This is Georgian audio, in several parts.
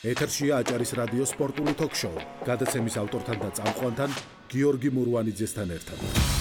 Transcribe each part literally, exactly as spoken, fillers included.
ეთერშია აჭარის რადიოს სპორტული თოქ-შოუ. გადაცემის ავტორთან და წამყვანთან გიორგი მურვანიძესთან ერთად.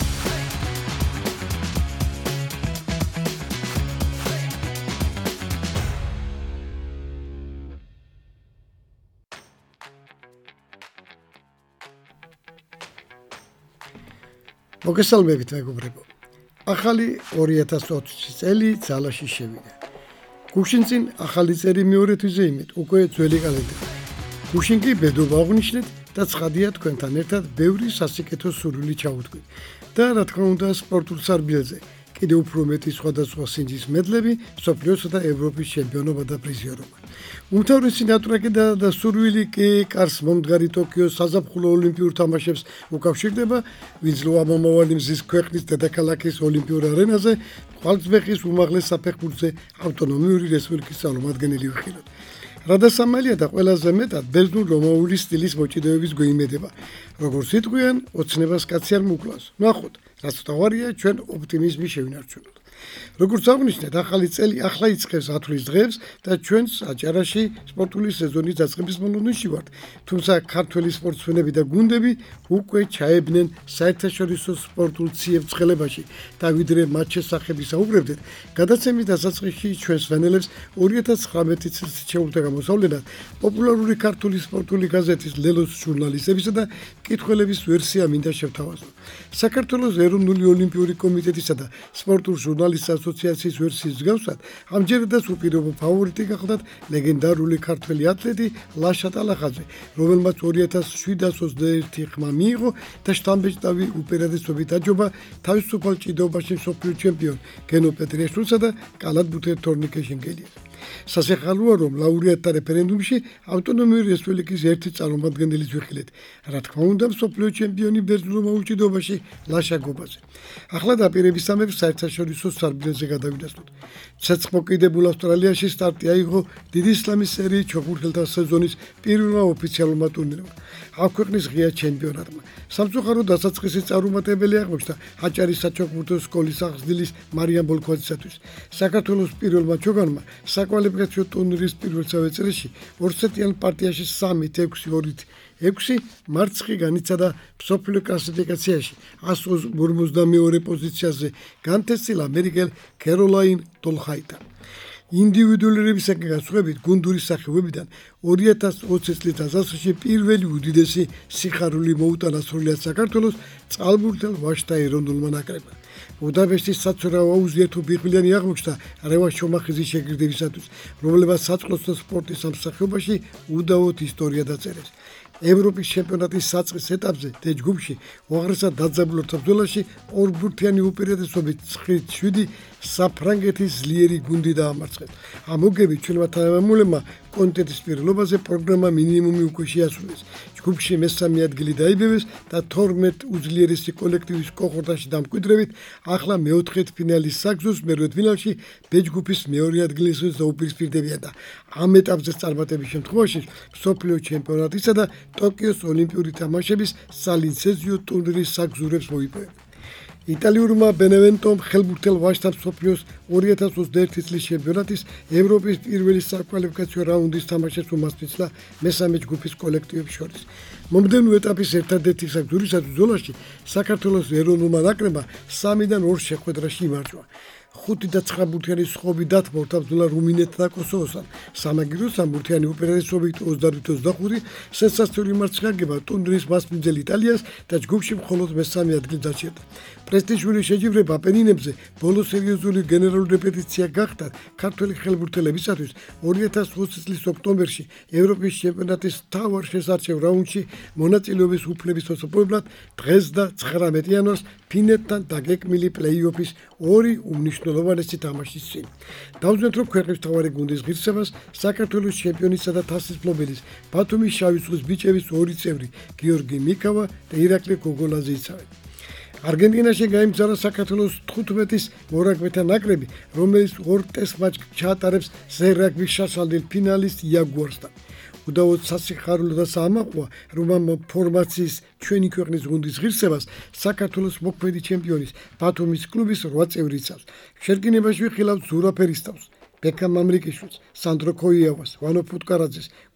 მოგესალმებით მეგობრებო. ახალი ორი ათას ოცი წელი ძალაში შევიდა. გუშინ წინ ახალი წელი მეორე თვეზე იმით, უკვე ძველი კალენდარი. გუშინ კი ბედობა აღნიშნეთ და ცხადია თქვენთან ერთად ბევრი სასიკეთო სურვილი ჩაუდგეთ. და რა თქმა უნდა სპორტულ სარბიელზე კიდევ უფრო მეტი სხვადასხვა სინჯის მედლები, მსოფლიოსა და ევროპის ჩემპიონობა და პრიზიორობა. უმთავრესი ნატვრაკი და სურვილი კი კარს მომდგარი ტოკიოს საზაფხულო ოლიმპიურ თამაშებს უკავშირდება, ვინც ლოამომავალი მზის ქვეყნის დედაქალაქის ოლიმპიურ არენაზე ხვალწბეხის უმაღლეს საფეხბურთზე ავტონომიური რესპუბლიკის წარმომადგენელი ვიხილოთ. რადასამალია და ყველაზე მეტად ბერძნულ-რომაული სტილის მოჭიდოების გვეიმედება. როგორც იტყვიან, ოცნებას კაცი არ მოკლავს. ნახოთ, რაც თავარია ჩვენ ოპტიმიზმი შევინარჩუნოთ. როგორც აღნიშნეთ, ახალი წელი ახლა იწყებს ათვლის დღეებს და ჩვენს აჭარაში სპორტული სეზონის დაწყების მოლოდინში ვართ. თუმცა ქართველი სპორტსმენები და გუნდები უკვე ჩაებნენ საერთაშორისო სპორტულ ციებ-ცხელებაში და ვიდრე მათ შესახებ ვისაუბრებდეთ, გადაცემის დასაწყისში ჩვენს ვენელებს ორი ათას ცხრამეტი წელს შეუძლია გამოსავლენად პოპულარული ქართული სპორტული გაზეთის ლელოს ჟურნალისტებისა და მკითხველების ვერსია მინდა შევთავაზო. საქართველოს ეროვნული ოლიმპიური კომიტეტისა და სპორტულ ჟურნალისტთა ასოციაციის ვერსიის მსგავსად, ამჯერადაც უპირობო ფავორიტი გახლდათ ლეგენდარული ქართველი ათლეტი ლაშა ტალახაძე, რომელმაც ორი ათას შვიდას ოცდაერთი ხმა მიიღო და შთამბეჭდავი უპირატესობით აჯობა თავისუფალ ჭიდაობაში მსოფლიო ჩემპიონ გენო პეტრიაშვილსა და კალათბურთელ თორნიკე შენგელიას. სასიხალოა, რომ ლაურეატთა რეფერენდუმში ავტონომიური რესპუბლიკის ერთი წარმომადგენლის ვიხილეთ. რა თქმა უნდა, მსოფლიო ჩემპიონი ბერძნულ-რომაულ ჭიდაობაში ლაშა გობაძე. ახლა დაპირებისამებრ საერთაშორისო სარბიელზე გადავიდასტოთ. ცეცხლმოკიდებულ ავსტრალიაში სტარტი აიღო დიდი ისლამის სერიის ჩოგბურთელთა სეზონის პირველმა ოფიციალურმა ტურნირმა. ამ ქვეყნის ღია ჩემპიონატმა. სამწუხაროდ დასაწყისი წარუმატებელი აღმოჩნდა აჭარის საჩოგბურთო სკოლის აღზრდილის მარიამ ბოლქვაძისათვის. საქართველოს პირველმა ჩოგანმა საკვალიფიკაციო ტურნირის პირველ წელიწადში ორსეტიან პარტიაში სამით ექვსი ორით ექვსი მარცხი განიცადა მსოფლიო კლასიფიკაციაში ასი ორმოცდამეორე პოზიციაზე განთესილ ამერიკელ კეროლაინ დოლხაიტთან. ინდივიდუალურებისაგან განსხვავებით გუნდური სახეობებიდან ორი ათას ოცი წლის დასაწყისში პირველი უდიდესი სიხარული მოუტანა სრულიად საქართველოს წყალბურთელ ვაჟთა ეროვნულმა ნაკრებმა. ბუდაპეშტის საცურაო აუზიერთო ბიღბილიანი აღმოჩნდა რევას შომახიზის შეგირდებისათვის, რომლებმაც საწყლოსნო სპორტის ამ სახეობაში უდავოდ ისტორია დაწერეს. ევროპის ჩემპიონატის საწყის ეტაპზე და ჯგუფში უაღრესად დაძაბულთა ბრძოლაში ორბურთიანი უპირატესობით ცხრით შვიდი საფრანგეთის ძლიერი გუნდი დაამარცხეს. ამ მოგებით ჩვენმა თანამემამულებმა კონტენტის პირობაზე პროგრამა მინიმუმი უკვე შეასრულეს. ჯგუფში მესამე ადგილი დაიბევეს და თორმეტ უძლიერესი კოლექტივის კოხორდაში დამკვიდრებით ახლა მეოთხედფინალის საგზურს მერვედფინალში ბ-ჯგუფის მეორე ადგილის დაუპირისპირდებიან და ამ ეტაპზე წარმატების შემთხვევაში მსოფლიო ჩემპიონატისა და ტოკიოს ოლიმპიური თამაშების სალიცენზიო ტურნირის საგზურებს მოიპოვებენ. იტალიურმა ბენევენტომ ხელბურთელ ვაჟთა მსოფლიოს ორი ათას ოცდაერთი წლის ჩემპიონატის ევროპის პირველი საკვალიფიკაციო რაუნდის თამაშებს უმასპინძლა მესამე ჯგუფის კოლექტივებს შორის. მომდევნო ეტაპის ერთადერთი საგზურისათვის ბრძოლაში საქართველოს ეროვნულმა ნაკრებმა სამიდან ორ შეხვედრაში იმარჯვა. ხუთი და ცხრა ბურთიანი სხობი დათმორთა ბრძოლა რუმინეთთან და კოსოვოსთან. სამაგირო სამბურთიანი უპირატესობით ოცდაოთხ ოცდახუთი სენსაციური მარცხი აგება ტურნირის მასპინძელ იტალიას და ჯგუფში მხოლოდ მესამე ადგილი დაჭერდა. პრესტიჟული შეჯიბრება აპენინებზე ბოლო სერიოზული გენერალური რეპეტიცია გახდა ქართველი ხელბურთელებისათვის ორი ათას ოცი წლის ოქტომბერში ევროპის ჩემპიონატის მთავარ შესარჩევ რაუნდში მონაწილეობის უფლების მოსაპოვებლად დღეს და ცხრამეტი იანვარს ფინეთთან დაგეგმილი პლეი-ოფის ორი უმნიშვნელოვანესი თამაშის წინ. დავუძვენთ, რომ ქვეყნის მთავარი გუნდის ღირსებას საქართველოს ჩემპიონისა და თასის მფლობელის ბათუმის შავი ზღვის ბიჭების ორი წევრი გიორგი მიკავა და ირაკლი გოგოლაძე იცავენ. არგენტინაში გაიმგზავრა საქართველოს თხუთმეტის მორაგბეთა ნაკრები, რომელიც ორ ტესტ მატჩს ჩაატარებს ზერაგბის შაშალდილ ფინალისტ იაგუარსთან. უდავოდ სასიხარულო და საამაყოა, რომ ამ ფორმაციის ჩვენი ქვეყნის გუნდის ღირსებას საქართველოს მოქმედი ჩემპიონის ბათუმის კლუბის რვა წევრი იცავს. შერკინებაში ვიხილავთ ზურაბ ერისთავს, ბექამ მამრიკიშვილს, სანდრო ქოიავას, ვანო ფუტკარაძეს,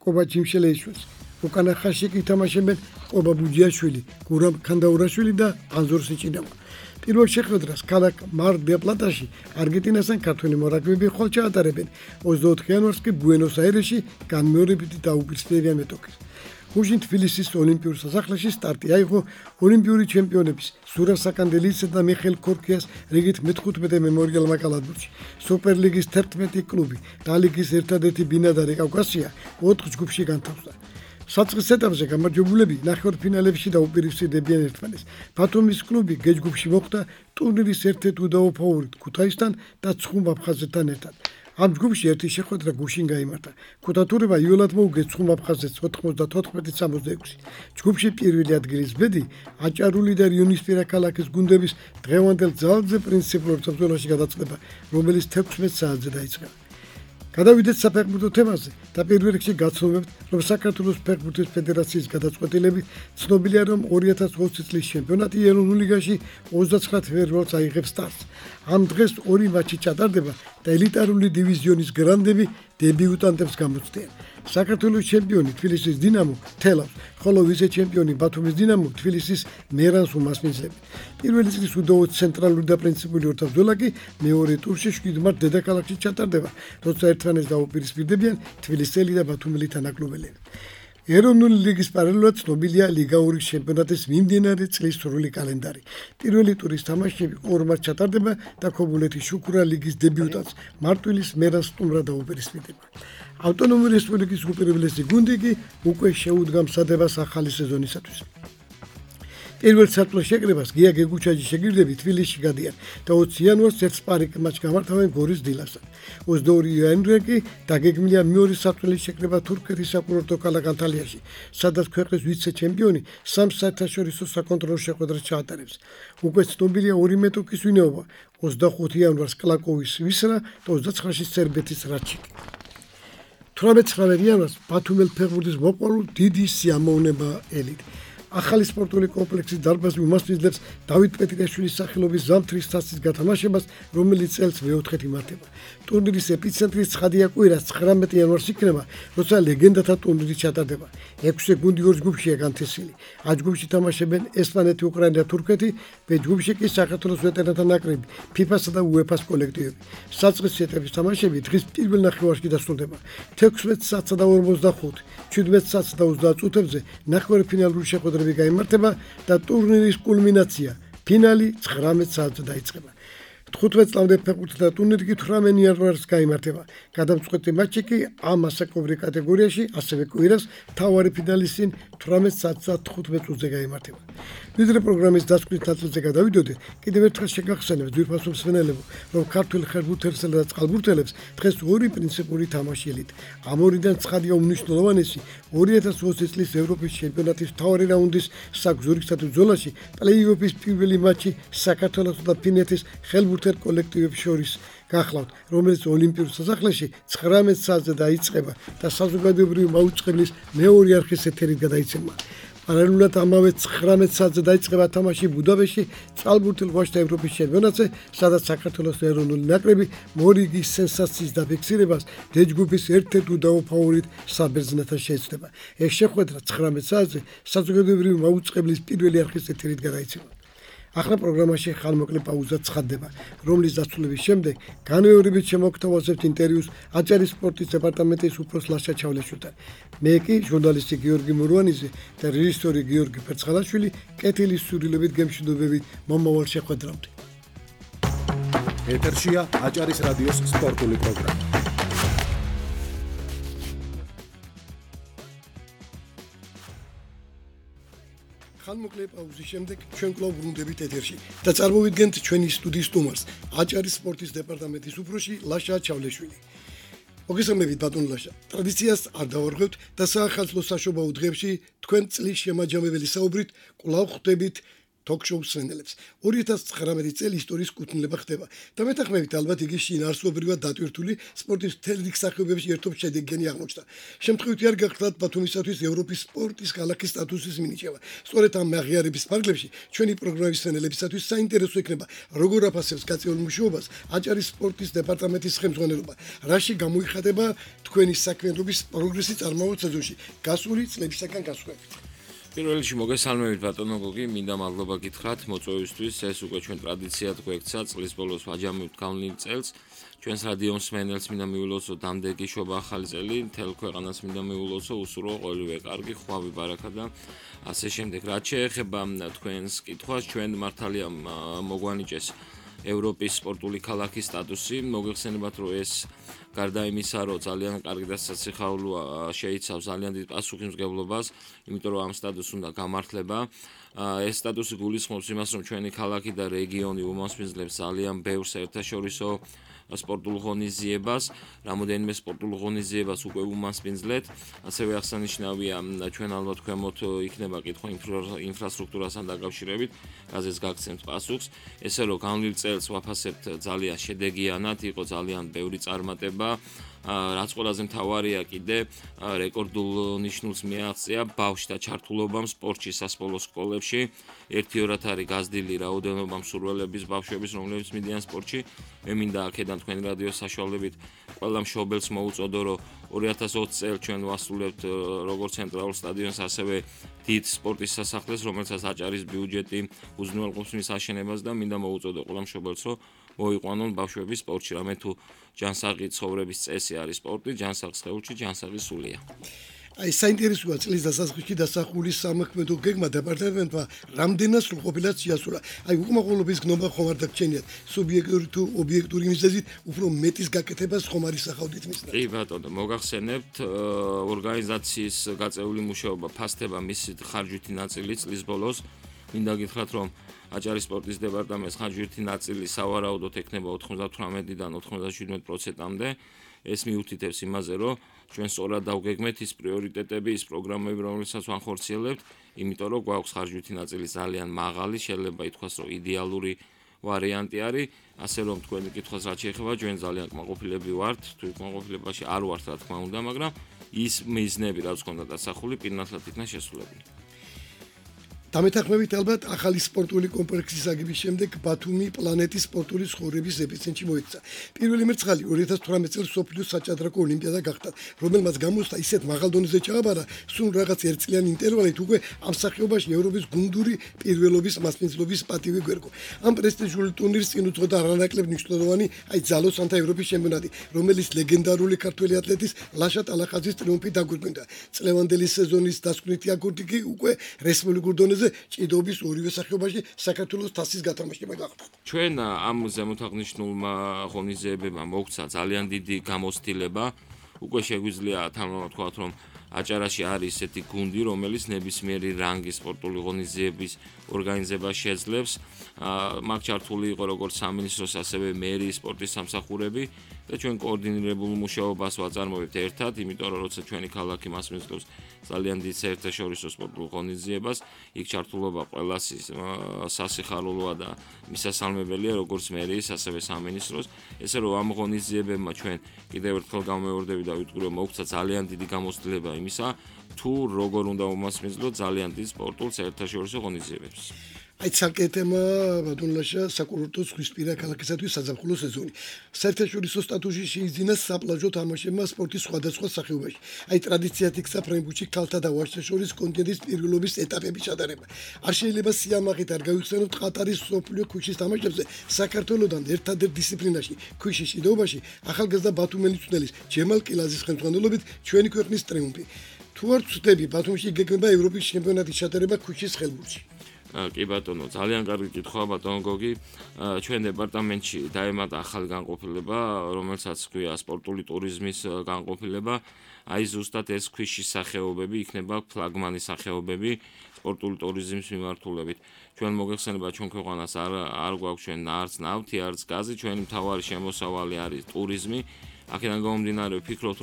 ყობა ჯიმშელეიშვილს. უკანა ხაზში კი ითამაშებენ ყობა ბუჯიაშვილი, გურამ ქანდაურაშვილი და ანზორ სიჭინავა. პირველ შეხვედრას ქალაქ მარ-დელ-პლატაში არგენტინასთან ქართველი მორაგბეები ხვალ ჩაატარებენ. ოცდაოთხ იანვარს კი ბუენოს-აირესში განმეორებითი დაუპირისპირებიან მეტოქეს. გუშინ თბილისის ოლიმპიურ სასახლეში სტარტი აიღო ოლიმპიური ჩემპიონების ზურაბ საკანდელისა და მიხეილ ქორქიას რიგით მეთხუთმეტე მემორიალმა კალათბურთში. სუპერლიგის თერთმეტი კლუბი და ლიგის ერთადერთი ბინადარი კავკასია ოთხ ჯგუფში განთავსდა. საწყის ეტაპზე გამარჯვებულები ნახევარფინალებში დაუპირისპირდებიან ერთმანეთს. ბათუმის კლუბი გ ჯგუფში მოხვდა ტურნირის ერთ-ერთ უდავო ფავორიტ ქუთაისთან და ცხუმ აფხაზეთთან ერთად. ამ ჯგუფში ერთი შეხვედრა გუშინ გაიმართა. ქუთათურება იოლად მოუგეს ცხუმ აფხაზეთს ოთხმოცდათოთხმეტი სამოცდაექვსი. ჯგუფში პირველი ადგილის ბედი აჭარული და რიონისპირა ქალაქის გუნდების დღევანდელ ძალზე პრინციპულ ბრძოლაში გადაწყდება, რომელიც თექვსმეტ საათზე დაიწყება. გადავიდეთ საფეხბურთო თემაზე და პირველ რიგში გაცნობებთ, რომ საქართველოს ფეხბურთის ფედერაციის გადაწყვეტილებით ცნობილია, რომ ორი ათას ოცი წლის ჩემპიონატი ეროვნულ ლიგაში ოცდაცხრა თებერვალს აიღებს სტარტს. ამ დღეს ორი მატჩი ჩატარდება და ელიტარული დივიზიონის გრანდები დებიუტანტებს გამოცდიან. საქართველოს ჩემპიონი თბილისის დინამო თელავს, ხოლო ვიცე-ჩემპიონი ბათუმის დინამო თბილისის მერანს უმასპინძლებს. პირველი წლის უდავო ცენტრალური და პრინციპული ორთაბრძოლა კი მეორე ტურში შვიდ მართ დედაქალაქში ჩატარდება, როცა ერთმანეთს დაუპირისპირდებიან თბილისელი და ბათუმელი თანაკლუბელები. ეროვნული ლიგის პარალელურად ცნობილია ლიგაური ჩემპიონატის მიმდინარე წლის სრული კალენდარი. პირველი ტურის თამაშები ორ მარტს ჩატარდება და ქობულეთის შუქურა ლიგის დებიუტანტს მარტვილის მერანს სტუმრად დაუპირისპირდება. ავტონომიური რესპუბლიკის უპირველესი გუნდი კი უკვე შეუდგა მსადებას ახალი სეზონისათვის. პირველ სარტყლის შეკრებას გია გეგუჩაჯი შეგირდები თბილისში გადიან და ოცი იანვარს ერთ სპარინგ მატჩს გამართავენ გორის დილასთან. ოცდაორი იანვრზე კი დაგეგმილია მეორე სარტყლის შეკრება თურქეთის საკურორტო ქალაქ ანტალიაში, სადაც ქვეყნის ვიცე-ჩემპიონი სამ საერთაშორისო საკონტროლო შეხვედრას ჩაატარებს. უკვე ცნობილია ორი მეტოქის ვინაობა, ოცდახუთი იანვარს კლაკოვის ვისრა და ოცდაცხრაში სერბეთის რაჩიკი. თვრამეტ იანვარს ბათუმელ ფეხბურთის მოყვარულ დიდი სიამოვნება ელით. ახალი სპორტული კომპლექსის დარბაზი უმასპინძლებს დავით პეტრიაშვილის სახელობის ზამთრის თასის გათამაშებას, რომელიც წელს მეოთხედ იმართება. ტურნირის ეპიცენტრის ცხადია კვირას ცხრამეტ იანვარს იქნება, როცა ლეგენდათა ტურნირი ჩატარდება. ექვსი გუნდი ორ ჯგუფშია განთესილი. ა ჯგუფში თამაშებენ ესპანეთი, უკრაინა და თურქეთი, ბ ჯგუფში კი საქართველოს ვეტერანთა ნაკრები, ფიფასა და უეფას კოლექტივები. საწყის ეტაპის თამაშები დღის პირველ ნახევარში დასრულდება. თექვსმეტ საათსა და ორმოცდახუთ, შვიდმეტ საათსა და ოცდაათ წუთებზე ნახევარფინალური შეხვედრები გაიმართება და ტურნირის კულმინაცია ფინალი ცხრამეტ საათზე დაიწყება. თხუთმეტ წლამდე ფეხბურთთა ტურნირი კი თვრამეტ იანვარს გაიმართება. გადამწყვეტი მატჩი კი ამ ასაკობრივ კატეგორიაში, ასევე კვირას მთავარი ფინალის წინ თვრამეტ საათსა და თხუთმეტ წუთზე გაიმართება. ვიდრე პროგრამის დასკვნის ნაწილზე გადავიდოდეთ, კიდევ ერთხელ შეგახსენებთ ძვირფასო მსმენელებო, რომ ქართველ ხერხბურთელსა და წყალბურთელებს დღეს ორი პრინციპული თამაში ელით. ამ ორიდან ცხადია უმნიშვნელოვანესი ორი ათას ოცი წლის ევროპის ჩემპიონატის მთავარი რაუნდის საგზურგსათი ბრძოლაში პლეი-ოფის პირველი მატჩი საქართველოს და ფინეთის ხელბურთელ კოლექტივებს შორის გახლავთ, რომელიც ოლიმპიურ სასახლეში ცხრამეტ საათზე დაიწყება და საზოგადოებრივი მაუწყებლის მეორე არხის ეთერით გადაიცემა. პარალელურად ამავე ცხრამეტ საათზე დაიწყება თამაში ბუდაპეშტში წყალბურთელ ვაჟთა ევროპის ჩემპიონატზე, სადაც საქართველოს ეროვნული ნაკრები მორიგის სენსაციის დაფიქსირებას დ ჯგუფის ერთ-ერთ უდავო ფავორიტ საბერძნეთთან შეეცდება. ეს შეხვედრა ცხრამეტ საათზე საზოგადოებრივი მაუწყებლის პირველი არხის ეთერით გადაიცემა. ახლა პროგრამაში ხანმოკლე პაუზა ცხადდება, რომლის დასრულების შემდეგ განმეორებით შემოგთავაზებთ ინტერვიუს აჭარის სპორტის დეპარტამენტის უფროს ლაშა ჩავლეშვილთან. მე კი ჟურნალისტი გიორგი მურვანიძე და რეჟისორი გიორგი ფერცხალაშვილი კეთილის სურვილებით გემშვიდობებით მომავალ შეხვედრამდე. ეთერშია აჭარის რადიოს სპორტული პროგრამა. ხანმოკლე პაუზის შემდეგ ჩვენ კვლავ ბრუნდებით ეთერში და წარმოვიდგენთ ჩვენი სტუდიის სტუმარს, აჭარის სპორტის დეპარტამენტის უფროსი ლაშა ჩავლეშვილი. მოგესალმებით ბატონ ლაშა. ტრადიციას არ დავარღვევთ და საახალწლო საშობაო დღეებში თქვენ წლის შემაჯამებელი საუბრით კვლავ ხვდებით talk-show სვენელებს. ორი ათას ცხრამეტი წელი ისტორიის კუთვნილება ხდება და მეთანხმებით ალბათ იგი შინაარსობრივად დატვირთული სპორტის მთელ რიგ სახეობებში ერთობ შედეგიანი აღმოჩნდა. შემთხვევითი არ გახლავთ ბათუმისათვის ევროპის სპორტის ქალაქის სტატუსის მინიჭება. სწორედ ამ აღიარების ფარგლებში ჩვენი პროგრამის სვენელებისათვის საინტერესო იქნება როგორ აფასებს გაწეულ მუშაობას აჭარის სპორტის დეპარტამენტის ხელმძღვანელობა. რაში გამოიხატება თქვენი საქმიანობის პროგრესი წარმავალ სეზონში გასული წლებისაგან გასვლებით. პირველ რიგში მოგესალმებით ბატონო გოგი, მინდა მადლობა გითხრათ მოწვევისთვის. ეს უკვე ჩვენ ტრადიციად გვექცა წლის ბოლოს ვაჯამებთ გავლილ წელს. ჩვენს რადიოს მსმენელს მინდა მიულოცო დამდეგი შობა ახალი წელი, მთელ ქვეყანას მინდა მიულოცო უსურო ყოველივე კარგი, ხვავი ბარაკა და ასე შემდეგ. რაც შეეხება თქვენს კითხვას, ჩვენ მართალია მოგვანიჭეს ევროპის სპორტული ქალაქის სტატუსი. მოგეხსენებათ, რომ ეს გარდა იმისა, რომ ძალიან კარგი და სასიხაულოა, შეიცავს ძალიან დიდ პასუხისმგებლობას, იმიტომ რომ ამ სტატუსს უნდა გამართლება. ეს სტატუსი გულისხმობს იმას, რომ ჩვენი ქალაქი და რეგიონი უმასპინძლებს ძალიან ბევრ საერთაშორისო სპორტულ ღონისძიებას, რამოდენიმე სპორტულ ღონისძიებას უკვე უმასპინძლეთ. ასევე აღსანიშნავია, ჩვენ ალბათ ქვემოთ იქნება კითხვა ინფრასტრუქტურასთან დაკავშირებით, რაზეც გაგცემთ პასუხს. ესე რომ გავლილ წელს ვაფასებთ ძალიან შედეგიანად, იყო ძალიან ბევრი წარმატება. რაც ყველაზე მთავარია კიდე რეკორდულ ნიშნულს მიაღწია ბავშვთა ჩართულობამ სპორტში სასწავლო სკოლებში. ერთი ორად არის გაზრდილი რაოდენობა მსურველების ბავშვების, რომლებიც მიდიან სპორტში. მე მინდა აქედან თქვენი რადიოს საშუალებით ყველა მშობელს მოუწოდო, რომ ორი ათას ოცი წელს ჩვენ ვასრულებთ როგორც ცენტრალურ სტადიონს, ასევე დიდ სპორტის სასახლეს, რომელსაც აჭარის ბიუჯეტი უზრუნველყოფს მის აშენებას და მინდა მოუწოდო ყველა მშობელს, რომ მოიყვანონ ბავშვები სპორტში. რამე თუ ჯანსაღი ცხოვრების წესი არის სპორტი, ჯანსაღ სხეულში ჯანსაღი სულია. აი საინტერესოა წლის დასაწყისში დასახული სამოქმედო გეგმა დეპარტამენტმა რამდენად სრულყოფილად შეასრულა. აი უკმაყოფილების გნობა ხომ არ დაგჩენიათ, სუბიექტური თუ ობიექტური მიზეზით უფრო მეტის გაკეთებას ხომ არ ისახავდით მისნა. კი ბატონო, მოგახსენებთ, ორგანიზაციის გაწეული მუშაობა ფასდება მისი ხარჯვითი ნაწილი წლის ბოლოს. მინდა გითხრათ, რომ აჭარის სპორტის დეპარტამენტის ხარჯვითი ნაწილი სავარაუდოდ ექნება ოცდათვრამეტიდან ოცდაშვიდმეტ პროცენტამდე. ეს მიუთითებს იმაზე, რომ ჩვენ სწორად დავგეგმეთ ის პრიორიტეტები, ის პროგრამები, რომელსაც ვახორციელებთ, იმიტომ რომ გვაქვს ხარჯვითი ნაწილი ძალიან მაღალი, შეიძლება ითქვას, რომ იდეალური ვარიანტი არის, ასე რომ თქვენი კითხვას რაც შეეხება, ჩვენ ძალიან კმაყოფილები ვართ, თუ კმაყოფილებაში არ ვართ, რა თქმა უნდა, მაგრამ ის მიზნები, რაც გქონდა დასახული, პირნათლად იქნა შესრულებული. დამეთანხმებით ალბათ ახალი სპორტული კომპლექსის აგების შემდეგ ბათუმი პლანეტის სპორტული ცხოვრების ეპიცენტრში მოიქცა. პირველი მერცხალი ორი ათას თვრამეტ წელს სოფლიოს საჭადრაკო ოლიმპიადა გახდა, რომელმაც გამოსცა ისეთ მაღალ დონეზე ჩააბარა, სულ რაღაც ერთწლიანი ინტერვალით უკვე ამ სახეობაში ევროპის გუნდური პირველობის მასპინძლობის პატივი გვერგო. ამ პრესტიჟული ტურნირს წინ უძღოდა არანაკლებ მნიშვნელოვანი აი ძალოსანთა ევროპის ჩემპიონატი, რომელიც ლეგენდარული ქართველი ატლეტის ლაშა ტალახაძის ტრიუმფით დაგვირგვინდა. წლევანდელი სეზონის დასკვნითი აკორდი კი უკვე რესპუბლიკურ დონეზე ჭიდობის ორივე სახეობაში საქართველოს თასის გათამაშება გახდა. ჩვენ ამ ზემოთაღნიშნულმა ღონისძიებებმა მოგვცა ძალიან დიდი გამოცდილება. უკვე შეგვიძლია თამამად ვთქვათ, რომ აჭარაში არის ესეთი გუნდი, რომელიც ნებისმიერი რანგის სპორტული ღონისძიების ორგანიზებას შეძლებს. მაგ ჩართული იყო როგორც სამინისტროს, ასევე მერიის სპორტის სამსახურები და ჩვენ კოორდინირებულ მუშაობას ვაწარმოებთ ერთად, იმიტომ რომ როცა ჩვენი ქალაქი მასპინძლობს ძალიან დიდ საერთაშორისო სპორტულ ღონისძიებას, იქ ჩართულობა ყველას სასიხარულოა და მისასალმებელია როგორც მერიის, ასევე სამინისტროს. ესე რომ ამ ღონისძიებებმა ჩვენ კიდევ ერთხელ გამეორდები და ვიტყვი, რომ მოგვცა ძალიან დიდი გამოცდილება იმისა, თუ როგორ უნდა უმასპინძლოთ ძალიან დიდ სპორტულ საერთაშორისო ღონისძიებებს. აი ცალკე თემა ბატონლაშა საკურორტო ზღვისპირა ქალაქისათვის საზაფხულო სეზონი. საერთაშორისო სტატუსი შეიძინა საპლაჟო თამაშებმა სპორტის სხვადასხვა სახეობაში. აი ტრადიციად იქცა ფრენბურთში ქალთა და ვაჟთა შორის კონტინენტის პირველობის ეტაპების ჩატარება. არ შეიძლება სიამაყით არ გავიხსენოთ ყატარის სოფლიო ქუჩის თამაშებზე საქართველოსთან ერთადერთ დისციპლინაში ქუჩის ჭიდაობაში ახალგაზრდა ბათუმელი მწვრთნელის ჯემალ კილაზის ხელმძღვანელობით ჩვენი ქვეყნის ტრიუმფი. თუ არ ვწდები, ბათუმში გეგმება ევროპის ჩემპიონატის ჩატარება ქუჩის ხელბურთში. კი ბატონო, ძალიან კარგი კითხვაა ბატონო გოგი. ჩვენ დეპარტამენტში დაემატა ახალი განყოფილება, რომელსაც ქვია სპორტული ტურიზმის განყოფილება. აი ზუსტად ეს ქვიშის სახეობები იქნება ფლაგმანი სახეობები სპორტული ტურიზმის მიმართულებით. ჩვენ მოგეხსენება ჩვენ ქვეყანას არ არ გვაქვს ჩვენ არც ნავთი, არც გაზი, ჩვენი მთავარი შემოსავალი არის ტურიზმი. აქედან გამომდინარე ვფიქრობთ, რომ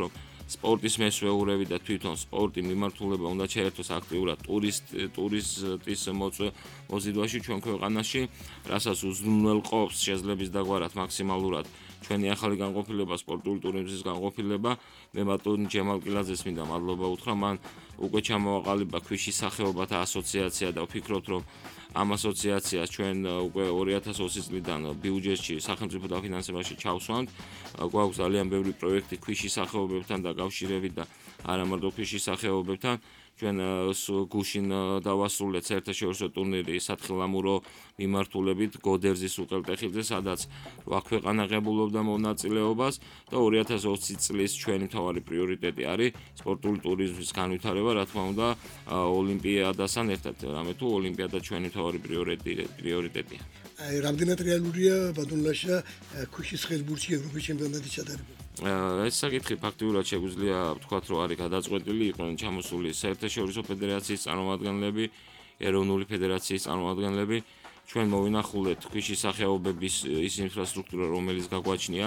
სპორტის მესვეურები და თვითონ სპორტი მიმართულება უნდა შეერთოს აქტიურად ტურისტ ტურისტის მოზიდვაში ჩვენ ქვეყანაში, რასაც უზრუნველყოფს შეძლების დაგვარად მაქსიმალურად ჩვენი ახალი განყოფილება სპორტული ტურიზმის განყოფილება. მე ბატონ ჯემალკილაძეს მინდა მადლობა უთხრა, მან უკვე ჩამოვაყალიბა ქვიშის სახეობათა ასოციაცია და ვფიქრობთ, რომ ამ ასოციაციას ჩვენ უკვე ორი ათას ოცი წლიდან ბიუჯეტში სახელმწიფო დაფინანსებაში ჩავსვამთ. გვაქვს ძალიან ბევრი პროექტი ქვიშის სახეობებთან დაკავშირებით და არა მარტო ქვიშის სახეობებთან. ჩვენ გუშინ დავასრულეთ საერთაშორისო ტურნირი სათხილამურო მიმართულებით გოდერძის უღელტეხილზე, სადაც რვა ქვეყანა ღებულობდა მონაწილეობას და ორი ათას ოცი წლის ჩვენი მთავარი პრიორიტეტი არის სპორტული ტურიზმის განვითარება, რა თქმა უნდა, ოლიმპიადასთან ერთად, რამე თუ ოლიმპიადა ჩვენი მთავარი პრიორიტეტია. აი, რამდენად რეალურია ბატონლაშა ქვიშის ხელბურთში ევროპის ჩემპიონატის ჩატარება? ეს საკითხი ფაქტიურად შეგვიძლია ვთქვათ, რომ არის გადაწყვეტილი, იყვნენ ჩამოსული საერთაშორისო ფედერაციის წარმომადგენლები, ეროვნული ფედერაციის წარმომადგენლები. ჩვენ მოვინახულეთ ქვიშის სახეობების ის ინფრასტრუქტურა, რომელიც გაგვაჩნია,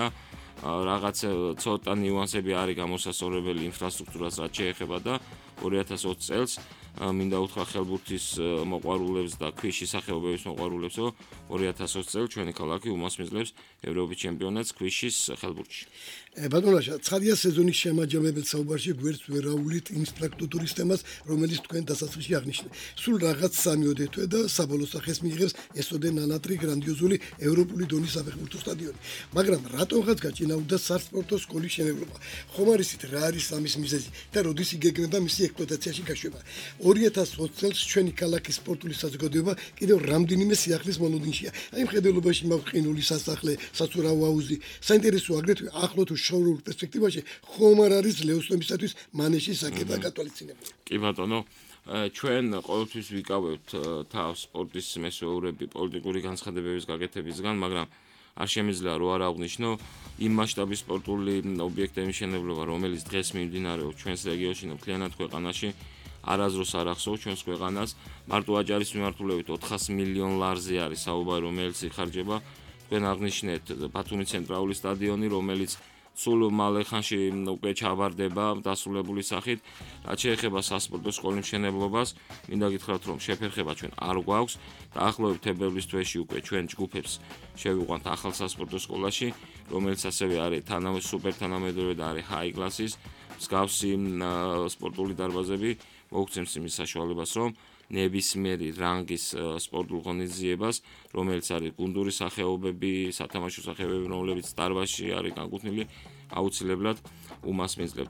რაღაც ცოტა ნიუანსები არის გამოსასწორებელი ინფრასტრუქტურას, რაც შეეხება და ორი ათას ოცი წელს მინდა უთხრა ხელბურთის მოყვარულებს და ქვიშის სახეობების მოყვარულებს, რომ ორი ათას ოცი წელს ჩვენი ქალაქი უმასპინძლებს ევროპის ჩემპიონატს ქვიშის ხელბურთში. ბატონლაშა, ცხადია სეზონის შემაჯამებელ საუბარში გვერდს ვერავულით ინფრასტრუქტურის თემას, რომელიც თქვენ დასასრულში აღნიშნეთ. სულ რაღაც სამიოდე თვე და საბოლოო სახეს მიიღებს ესოდე ნანატრი გრანდიოზული ევროპული დონის საფეხბურთო სტადიონი. მაგრამ რატომღაც გაჭიანურდა სასპორტო სკოლის შენებლობა? ხომ არ იცით რა არის ამის მიზეზი და როდის იგეგმება მისი ექსპლუატაციაში გაშვება? ორი ათას ოცი წელს ჩვენი ქალაქის სპორტული საზოგადოება კიდევ რამდენიმე სიახლის მონოდინშია. აი მხედველობაში მაქვს ყინული სასახლე, საცურავ აუზი. საინტერესო აგრეთვე ახლო თუ შორეულ პერსპექტივაში ხომ არ არის ლეოსტომისათვის მანეშის საკება გათვალისწინებული? კი ბატონო, ჩვენ ყოველთვის ვიკავებთ თავს სპორტის მესვეურები პოლიტიკური განცხადებების გაკეთებისგან, მაგრამ არ შემიძლია რო არ აღვნიშნო იმ მასშტაბის სპორტული ობიექტების მშენებლობა, რომელიც დღეს მიმდინარეობს ჩვენს რეგიონში, მთლიანად ქვეყანაში. არაზროს არ ახსოვს ჩვენს ქვეყანას, მარტო აჭარის მიმართულებით ოთხას მილიონ ლარზე არის საუბარი, რომელიც იხარჯება. თქვენ აღნიშნეთ ბათუმის ცენტრალური სტადიონი, რომელიც სულ მალე ხანში უკვე ჩავარდება დასრულებული სახით. რაც შეეხება სასპორტო სკოლის მშენებლობას, მინდა გითხრათ, რომ შეფერხება ჩვენ არ გვაქვს. დაახლოებით თებერვლის თვეში უკვე ჩვენ ჯგუფებს შევიყვანთ ახალ სასპორტო სკოლაში, რომელიც ასევე არის თანამედროვე სუპერთანამედროვე და არის ჰაი კლასის მსგავსი სპორტული დარბაზები. მოგცემს იმის საშუალებას, რომ ნებისმიერი რანგის სპორტულ ღონისძიებას, რომელიც არის გუნდური სახეობები, სათამაშო სახეობები, რომლებიც დარბაზში არის განკუთვნილი, აუცილებლად უმასპინძლებთ.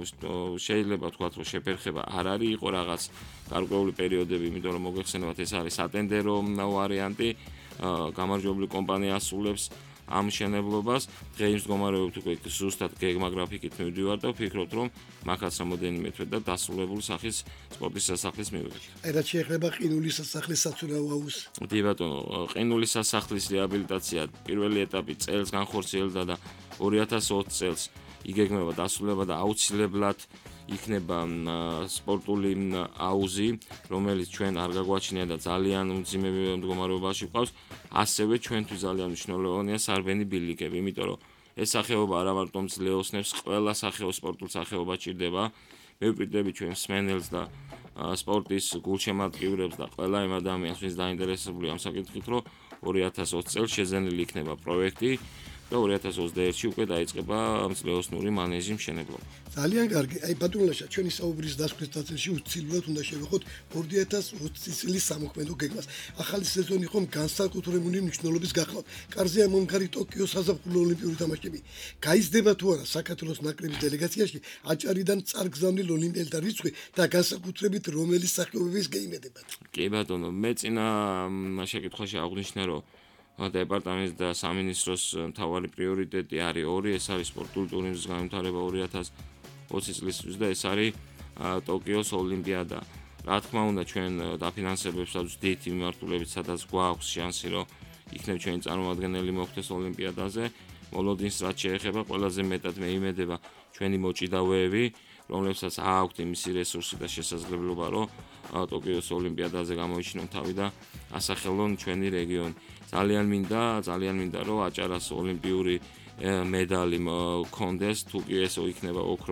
შეიძლება თქვათ, რომ შეფერხება არ არის, იყო რაღაც გარკვეული პერიოდები, იმიტომ რომ მოგეხსენებათ, ეს არის სატენდერო ვარიანტი, გამარჯვებული კომპანია ასრულებს ამ მშენებლობას. დღეის მდგომარეობით უკვე ზუსტად გეგმა გრაფიკით მივდივარ და ვფიქრობთ, რომ მაგაც რამოდენიმე თვე და დასრულებული სახის სპორტის სასახლის მივიღეთ. აი რაც შეეხება ყინულის სასახლის საცურაო აუზს. დი ბატონო, ყინულის სასახლის რეაბილიტაცია პირველი ეტაპი წელს განხორციელდა და ორი ათას ოცი წელს იგეგმება დასრულება და აუცილებლად იქნება სპორტული აუზი, რომელიც ჩვენ არ გაგვაჩნია და ძალიან უმძიმე მდგომარეობაში ყავს. ასევე ჩვენთვის ძალიან მნიშვნელოვანია სარბენი ბილიკები, იმიტომ რომ ეს სახეობა არა მარტო მძლეოსნებს, ყველა სახეო სპორტულ სახეობა ჭირდება. მე ვპირდები ჩვენ მსმენელს და სპორტის გულშემატკივრებს და ყველა იმ ადამიანს, ვინც დაინტერესებულია ამ საკითხით, რომ ორი ათას ოცი წელს შეძენილი იქნება პროექტი და ორი ათას ოცდაერთში უკვე დაიწყება მძლეოსნური მანეჟის მშენებლობა. ძალიან კარგი. აი ბატონლაშა, ჩვენი საუბრის დასკვნის წელში უცილებლად უნდა შევეხოთ ორი ათას ოცი წლის სამოქმედო გეგმას. ახალი სეზონი ხომ განსაკუთრებული მნიშვნელობის გახლავთ. კარზე ამონგარი ტოკიოს საზაფხულო ოლიმპიური თამაშები. გაიზრდება თუ არა საქართველოს ნაკრების დელეგაციაში აჭარიდან წარგზავნილ ოლიმპიელთა რიცხვი და განსაკუთრებით რომელი სახეობების გეიმედებათ? კი ბატონო, მე წინა შეკითხვაში აღვნიშნე, რომ დეპარტამენტის და სამინისტროს მთავარი პრიორიტეტი არის ორი, ეს არის სპორტული ტურიზმის განვითარება ორი ათას ოცი წლისთვის და ეს არის ტოკიოს ოლიმპიადა. რა თქმა უნდა, ჩვენ დაფინანსებებსაც ვდით მიმართულებით, სადაც გვაქვს შანსი, რომ იქნებ ჩვენი წარმომადგენელი მოხვდეს ოლიმპიადაზე. მოლოდინს რაც შეეხება, ყველაზე მეტად მეიმედება ჩვენი მოჭიდავეები, რომლებსაც აქვთ იმისი რესურსი და შესაძლებლობა, რომ ტოკიოს ოლიმპიადაზე გამოიჩინონ თავი და ასახელონ ჩვენი რეგიონი. ძალიან მინდა, ძალიან მინდა, რომ აჭარას ოლიმპიური მედალი მქონდეს, თუ კი ესო იქნება ოქრო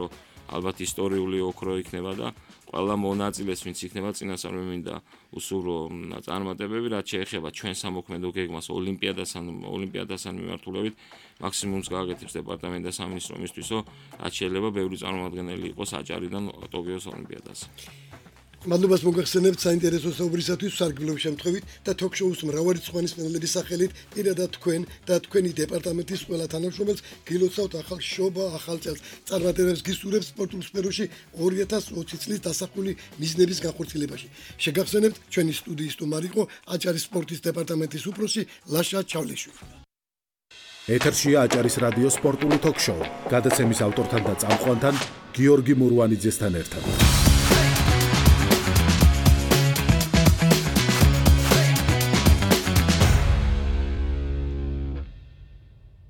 ალბათ ისტორიული ოქრო იქნება და ყველა მონაწილეს, ვინც იქნება წინასწარ მე მინდა უსურვო წარმატებები, რაც შეეხება ჩვენ სამოქმედო გეგმას ოლიმპიადასთან ოლიმპიადასთან მიმართულებით, მაქსიმუმს გააკეთებს დეპარტამენტი და სამინისტრო იმისთვისო, რაც შეიძლება ბევრი წარმომადგენელი იყოს აჭარიდან ტოკიოს ოლიმპიადაზე. მადლობას მოგახსენებთ საინტერესო საუბრისათვის სარგებლობის შემთხვევით და ток-შოუს მრავალრიცხოვანი მსმენელების სახელით პირადად თქვენ და თქვენი დეპარტამენტის ყველა თანამშრომელს გილოცავთ ახალ შობა, ახალ წელს. წარმატებებს გისურვებთ სპორტულ სფეროში ორი ათას ოცი წლის დასახული მიზნების განხორციელებაში. შეგახსენებთ, ჩვენი სტუდიის სტუმარი იყო აჭარის სპორტის დეპარტამენტის უფროსი ლაშა ჩავლეშვილი. ეთერშია აჭარის რადიოს სპორტული ток-შოუ. გადაცემის ავტორთან და წამყვანთან გიორგი მურვანიძესთან ერთად.